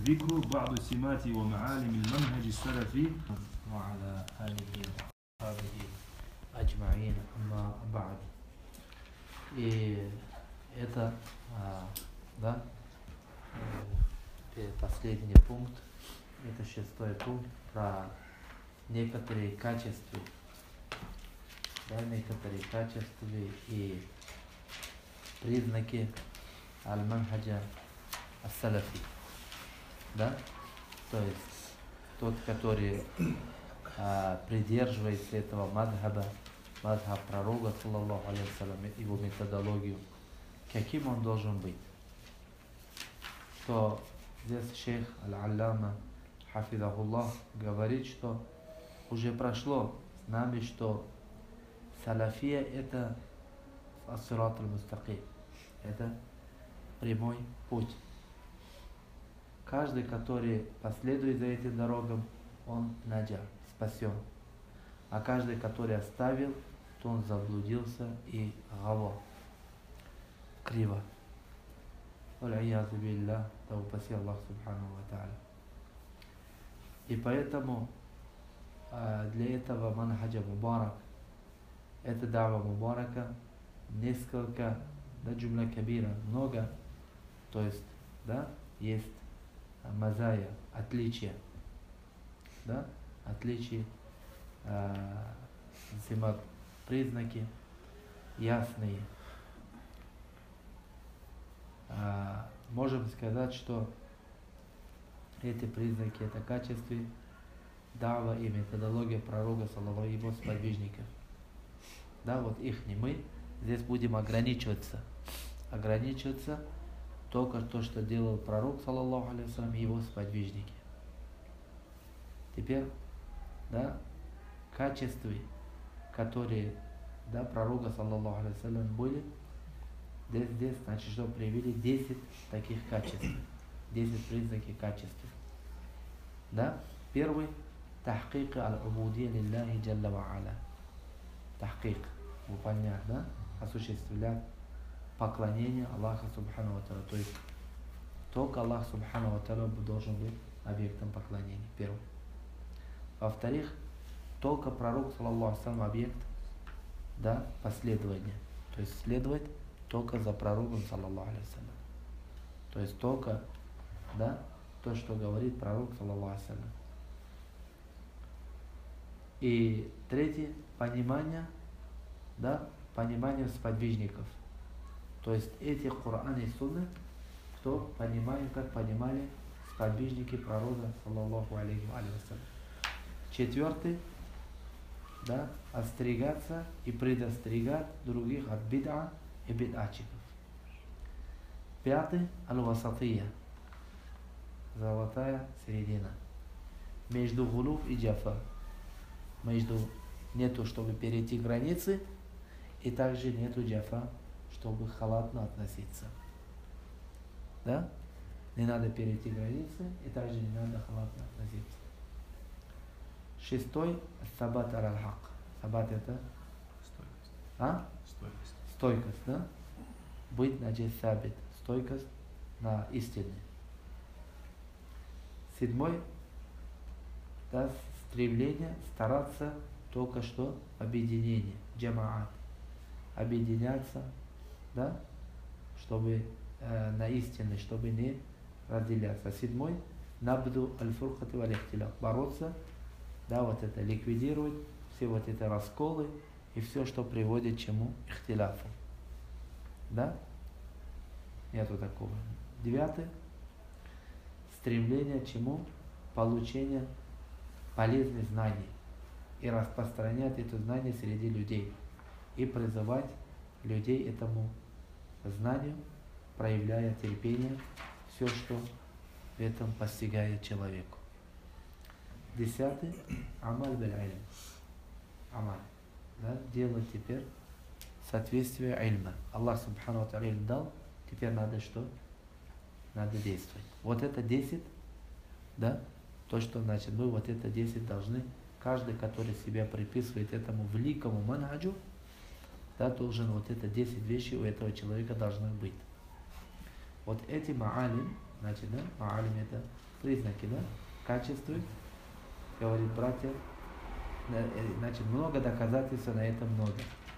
ذكر بعض سمات ومعالم المنهج السلفي وعلى آله وصحبه أجمعين, amma ba'd. И это, последний пункт, это 6-й пункт про некоторые качества, некоторые качества и признаки аль-манхаджа ас-салафи, то есть тот, который придерживается этого мадхаба пророка, саллаллаху алейхи вассалям, его методологию, каким он должен быть. То здесь шейх аль-аллама хафидахуллах говорит, что уже прошло с нами, что салафия это ас-сират аль-мустаким, это прямой путь. Каждый, который последует за этим дорогам, он наджа, спасен. А каждый, который оставил, то он заблудился и гава, криво. Валь-иязу биллах, да упаси Аллах субхану ва та'аля. И поэтому для этого манхаджа мубарак, это дава мубарака, несколько, джумля кабира, много, то есть, есть мазая, отличия, отличия, признаки ясные. Можем сказать, что эти признаки, это качества дава и методология пророка, саллаллаху алейхи, его сподвижников. Вот их не мы. Здесь будем ограничиваться только то, что делал пророк, саллаллаху алейхи вассалям, и его сподвижники. Теперь, качества, которые, пророка, саллаллаху алейхи вассалям, были, здесь, значит, что привели 10 таких качеств, 10 признаков качества. Первый, тахкик аль-убудия лилляхи джалла ва аля. Тахкик, выполнять, осуществлять поклонение Аллаха субхану ва та'аля. То есть только Аллах субхану ва та'аля должен быть объектом поклонения. Первый. Во-вторых, только пророк, саллаллаху алейхи вассалям, объект, последования. То есть следовать только за пророком, саллаллаху алейхи вассалям. То есть только, то, что говорит пророк, саллаллаху алейхи вассалям. И третье, понимание сподвижников. То есть эти Коран и Сунны, кто понимает, как понимали сподвижники пророка, саллаллаху алейхи вассалям. Четвертый, остерегаться и предостерегать других от бид'a и бид'атчиков. Пятый, аль-васатия, золотая середина. Между гулуф и джафа. Между нету, чтобы перейти границы, и также нету джафа, чтобы халатно относиться. Не надо перейти границы, и также не надо халатно относиться. Шестой, сабат аль-хак. Сабат это? Стойкость, Быть на джассабит. Стойкость на истине. Седьмой, стремление стараться только что объединение, джамаат. Объединяться, чтобы на истине, чтобы не разделяться. Седьмой, набду аль-фуркати валь-ихтиляф. Бороться, это ликвидировать все эти расколы и все, что приводит к чему? Ихтиляфу. Нету такого. Девятый, стремление к чему? Получение полезных знаний и распространять это знание среди людей и призывать людей этому знанию, проявляя терпение, все, что в этом постигает человеку. Десятый, амаль биль-илм. Амаль. Делать теперь соответствие ильма. Аллах субхану ва та'аля дал, теперь надо что? Надо действовать. Вот это 10, то, что значит, мы вот это 10 должны, каждый, который себя приписывает этому великому манхаджу, должен вот это 10 вещей у этого человека должны быть. Вот эти маалим, Значит, да, маалим это признаки, да, качества, говорит братья, значит, много доказательств на это много.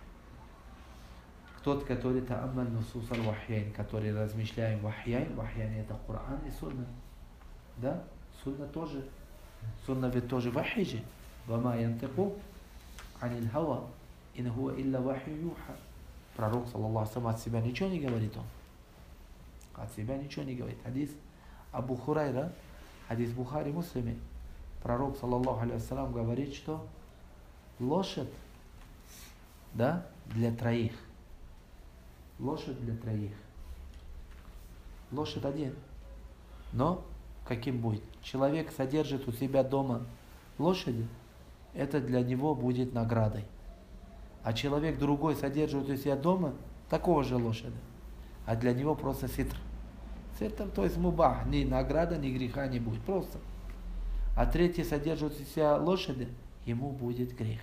Тот, который та'аммаль нусус аль-вахьяйн, который размышляем вахьяйн, вахьяйн это Коран и Сунна. Да? Сунна тоже. Сунна ведь тоже вахи же. Вама янтику аниль хава, ин хуа илля вахи юха. Пророк, саллаллаху алейхи, от себя ничего не говорит он. От себя ничего не говорит. Хадис Абу Хурайра, хадис Бухари Муслиме. Пророк, саллаллаху алейхи, говорит, что лошадь, да, для троих. Лошадь для троих. Лошадь один. Но каким будет? Человек содержит у себя дома лошади, это для него будет наградой. А человек другой содержит у себя дома такого же лошади, а для него просто ситр. Ситр, то есть мубах, ни награда, ни греха не будет, просто. А третий содержит у себя лошади, ему будет грех.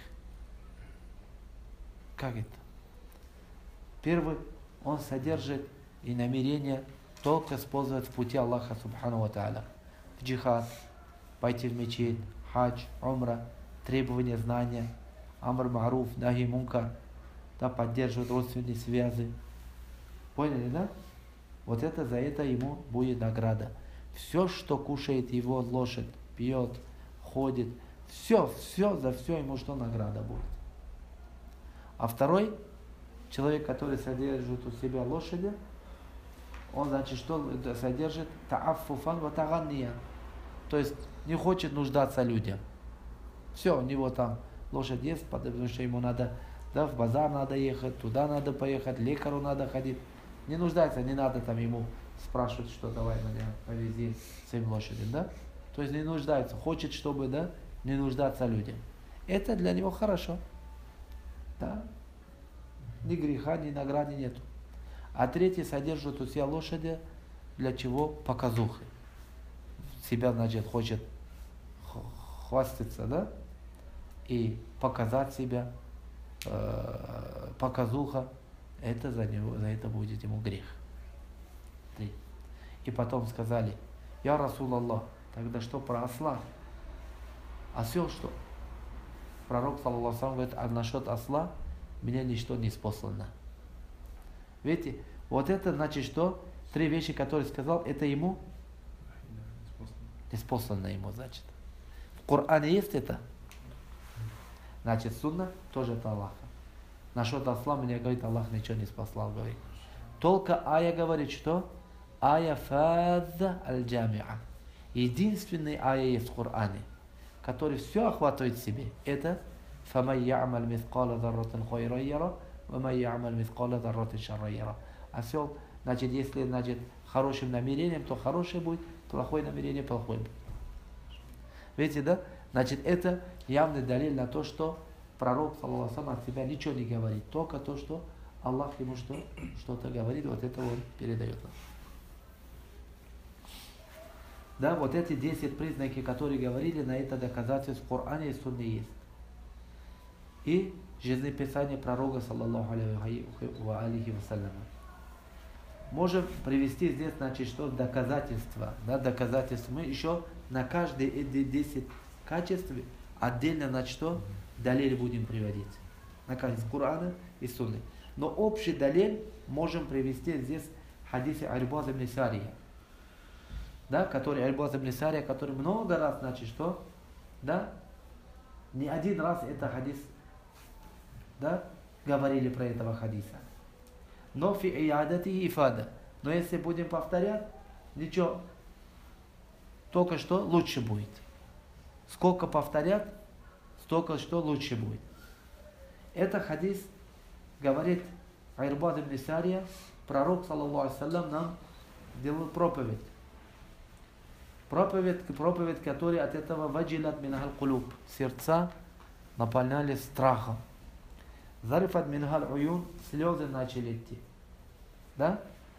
Как это? Первый, он содержит и намерение только использовать в пути Аллаха Субхану ва Тааля. В джихад, пойти в мечеть, хадж, умра, требования знания, амр маруф, нахи мункар, да, поддерживать родственные связи. Поняли, да? Вот это за это ему будет награда. Все, что кушает его лошадь, пьет, ходит, все за все ему что награда будет. А второй, человек, который содержит у себя лошади, он, значит, что содержит? Та'аффуфан ва таганния. То есть не хочет нуждаться людям. Все, у него там лошадь есть, потому что ему надо, да, в базар надо ехать, туда надо поехать, лекарю надо ходить. Не нуждается, не надо там ему спрашивать, что давай меня повези своим лошадям, да? То есть не нуждается, хочет, чтобы, да, не нуждаться людям. Это для него хорошо. Да? Ни греха, ни награды нету. А третий содержит у себя лошади для чего? Показухи. Себя, значит, хочет хвастаться, да? И показать себя, показуха, это за это будет ему грех. Три. И потом сказали: Я Расул Аллах, тогда что про осла? Осел что? Пророк, саллаллаху алейхи ва саллям, говорит: а насчет осла меня ничто не спослано. Видите, вот это значит что? Три вещи, которые сказал, это ему не спослано ему, значит. В Коране есть это? Значит, сунна тоже это Аллаха. Насчет осла мне говорит, Аллах ничего не спаслал, говорит. Только ая говорит, что? Ая фаза аль-джамиа. Единственный ая есть в Коране, который все охватывает в себе. Это فَمَنْ يَعْمَلْ مِثْقَالَ ذَرَّةٍ خَيْرًا يَرَهُ وَمَنْ يَعْمَلْ مِثْقَالَ ذَرَّةٍ شَرًّا يَرَهُ. Осел, значит, если, значит, хорошим намерением, то хорошее будет, плохое намерение плохое будет. Видите, да? Значит, это явный далиль на то, что пророк, саллаллаху алейхи ва саллям, от себя ничего не говорит. Только то, что Аллах ему что-то говорит, вот это он передает нам. Да, вот эти 10 признаков, которые говорили, на это доказательство в Коране и Сунне есть. И жизнеписание пророка, саллаллаху алейхи ва саллям. Можем привести здесь, значит, что доказательства. Да, доказательства. Мы еще на каждые эти 10 качеств отдельно, значит, что далиль будем приводить. На каждый, Корана и Сунны. Но общий далиль можем привести здесь в хадисе Ирбад ибн Сария. Да, который Ирбад ибн Сария, который много раз, значит, что? Да? Не один раз это хадис, да, говорили про этого хадиса. Но фи иядати ифада. Но если будем повторять, ничего, только что лучше будет. Сколько повторять, столько что лучше будет. Это хадис говорит Ирбад ибн Сария, пророк, саллаллаху алейхи ва саллям, нам делал проповедь. Проповедь, которая от этого ваджилат минахал кулуб. Сердца наполнялись страхом. Зарифат минахал уюн, слезы начали идти. Да?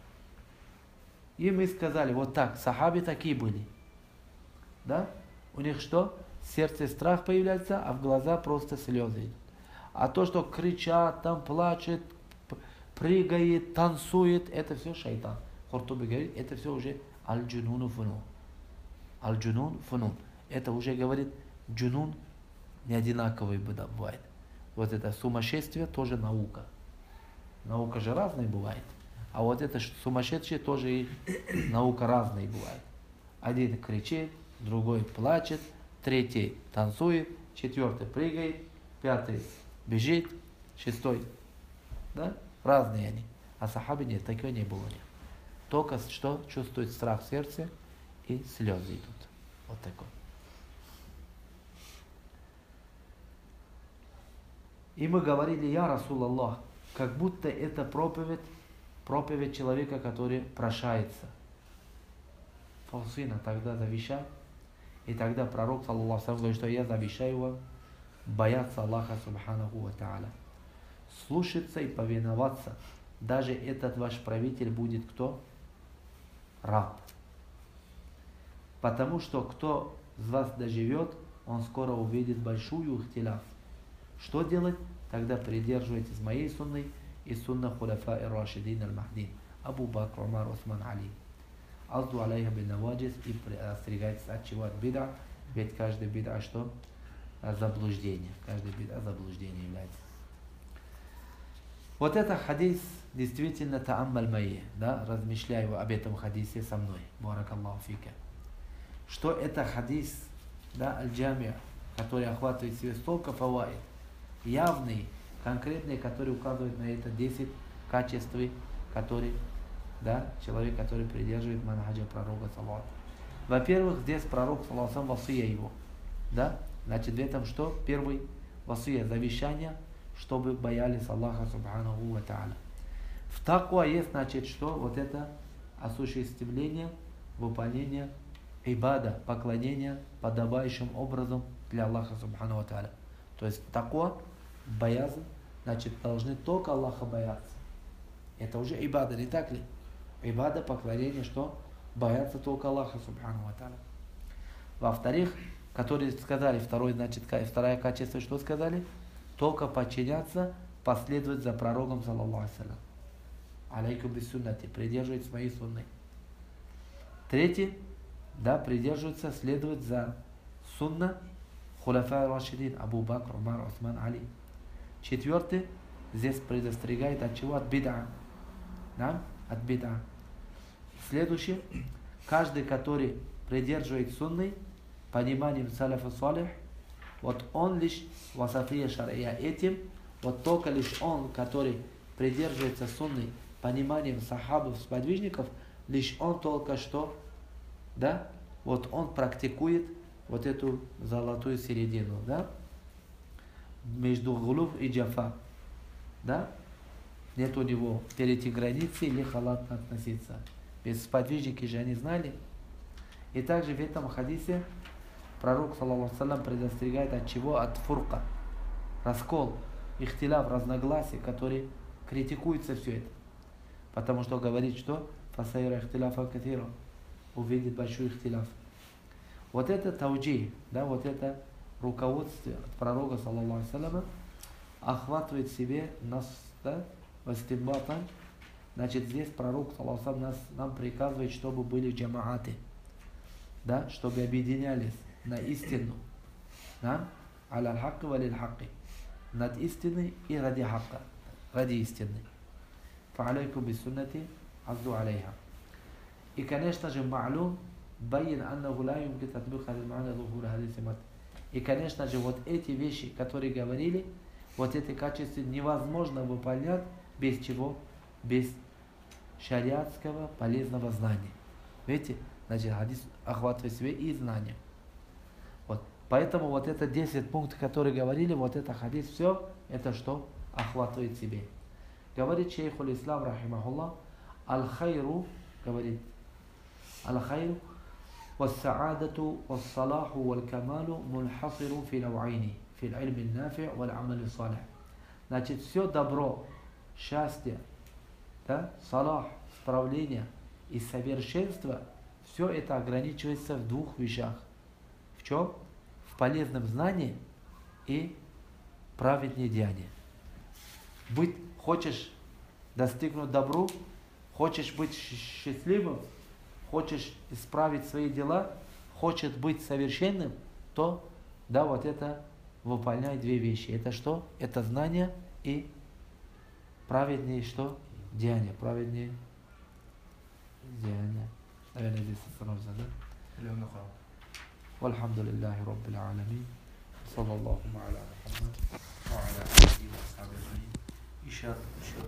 И мы сказали, вот так, сахаби такие были. Да? У них что? В сердце страх появляется, а в глаза просто слезы идут. А то, что кричат, там плачет, прыгает, танцует, это все шайтан. Хуртуби говорит, это все уже аль-джунуну фунун. Аль-джунун фунун. Это уже говорит, джунун не одинаковый бывает. Вот это сумасшествие тоже наука. Наука же разная бывает. А вот это сумасшедшее тоже и наука разная бывает. Один кричит, другой плачет, третий танцует, четвертый прыгает, пятый бежит, шестой. Да? Разные они. А сахабы нет, такого не было. Только что чувствует страх в сердце и слезы идут. Вот такой. И мы говорили, я Расул Аллах, как будто это проповедь человека, который прошается. Фаусина тогда завещай. И тогда пророк, саллаллаху алейхи, говорит, что я завещаю вам бояться Аллаха, субханаху ва та'аля. Слушаться и повиноваться. Даже этот ваш правитель будет кто? Раб. Потому что кто из вас доживет, он скоро увидит большую ихтиляф. Что делать? Тогда придерживайтесь моей сунной и сунна хуляфа ир-рашидин аль-махдин. Абу Бакр, Умар, Усман, Али. Азду алейха бин наваджис и остерегайтесь от чего? От бида. Ведь каждый бида что? Заблуждение. Каждый бида заблуждение является. Вот это хадис действительно тааммаль майи. Да? Размышляй об этом хадисе со мной. Баракаллаху фика. Что это хадис, да, аль-джамия, который охватывает в себе столько фаваид, явный, конкретный, который указывает на это 10 качеств, которые, да, человек, который придерживает манхаджа пророка, саллаллаху. Во-первых, здесь пророк, саллаллаху, васия его. Да? Значит, в этом что? Первый васия, завещание, чтобы боялись Аллаха, субханаху ва та'аля. В таква есть, значит, что? Вот это осуществление, выполнение ибада, поклонение подобающим образом для Аллаха, субханаху ва та'аля. То есть таква, боязнь, значит, должны только Аллаха бояться. Это уже ибада, не так ли? Ибада, поклонение, что? Бояться только Аллаха, субханаху ва та'аля. Во-вторых, которые сказали, второе качество, что сказали? Только подчиняться, последовать за пророком, саллаллаху алейхи ва саллям. Алейкум бис суннати, придерживайтесь моей сунной. Третье, да, придерживаться, следовать за сунна хуляфа ар-рашидин, Абу Бакр, Умар, Усман, Али. Четвертое, здесь предостерегает от чего? От бид'a. Да? От бид'a. Следующее, каждый, который придерживает сунной, пониманием салафа салих, вот он лишь васатия шария. Этим, вот только лишь он, который придерживается сунной, пониманием сахабов, сподвижников, лишь он только что, да, вот он практикует вот эту золотую середину, да, между гулуф и джафа, да, нет у него перейти границы или халатно относиться. Ведь сподвижники же они знали. И также в этом хадисе пророк, саллаллаху алейхи ва саллям, предостерегает от чего? От фурка, раскол, ихтиляф, разногласий, которые критикуются все это. Потому что говорит, что фасайра ихтиляфа катира, увидит большой ихтиляф. Вот это тауджи, да, вот это руководство от пророка, саллаллаху алейхи ва салляма, охватывает в себе нас, да, вастиббатан. Значит, здесь пророк, саллаллаху алейхи ва саллям, нам приказывает, чтобы были джамааты, да, чтобы объединялись на истину, да, аля хакки ва лиль хакки, над истиной и ради хакка, ради истины. Фа'алейкум бис суннати, азду алейха. И, конечно же, ма'лум, байин аннаху ла юмкин татбик хадис ма'ана зухур хадис имат. И, конечно же, вот эти вещи, которые говорили, вот эти качества невозможно выполнять без чего? Без шариатского полезного знания. Видите? Значит, хадис охватывает в себе и знания. Вот. Поэтому вот это 10 пунктов, которые говорили, вот это хадис, все, это что? Охватывает в себе. Говорит шейх аль-Ислам, рахимахуллах, аль-хайру, говорит, аль-хайру, вассаадату, вассалаху, валь-камалу, мульхасиру фи навайни, фи аль-илми нафи, валь-амали салих. Значит, все добро, счастье, да, салах, справление и совершенство, все это ограничивается в двух вещах. В чем? В полезном знании и праведном деянии. Хочешь достигнуть добру, хочешь быть счастливым, хочешь исправить свои дела, хочешь быть совершенным, то да, вот это выполняй две вещи. Это что? Это знание и праведные что? Деяния. Праведные деяния. Наверное, здесь остановимся, да? والحمد لله رب العالمين صلى الله على محمد وعلى آله وصحبه أجمعين.